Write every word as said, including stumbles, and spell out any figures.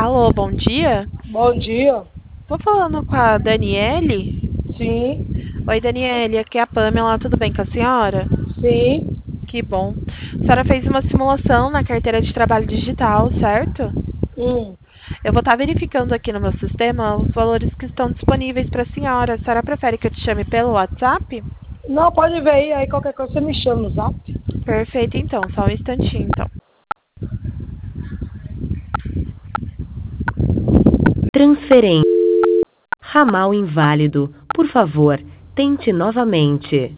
Alô, bom dia? Bom dia. Tô falando com a Daniele? Sim, Oi, Daniele, aqui é a Pamela, tudo bem com a senhora? sim. Que bom. A senhora fez uma simulação na carteira de trabalho digital, certo? Hum. Eu vou estar verificando aqui no meu sistema os valores que estão disponíveis para a senhora. A senhora prefere que eu te chame pelo WhatsApp? Não, pode ver aí, aí qualquer coisa você me chama no zap. Perfeito, então. Só um instantinho, então. Transferência. Ramal inválido. Por favor, tente novamente.